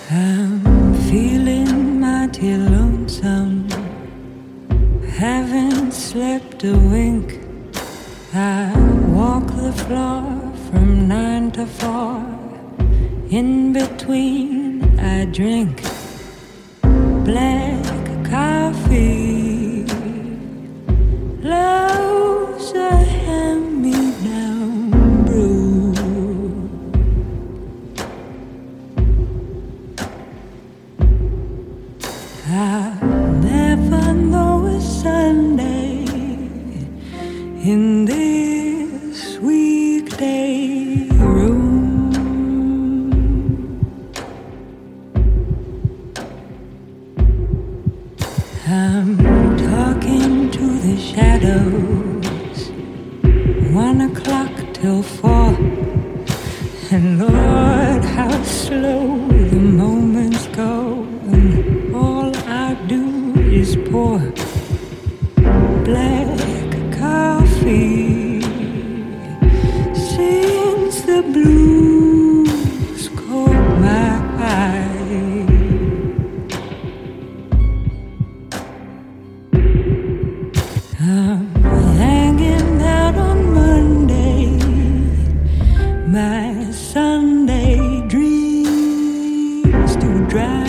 I'm feeling mighty lonesome, haven't slept a wink. I walk the floor from 9 to 4. In between I drink black coffee. Love's a hand-me-down brew. I never know a Sunday in this weekday room. I'm talking to the shadows, 1 o'clock till 4. And Lord, how slow the moments go, and all I do is pour black coffee. Since the blues caught my eye, I'm hanging out on Monday, my Sunday dreams to dry.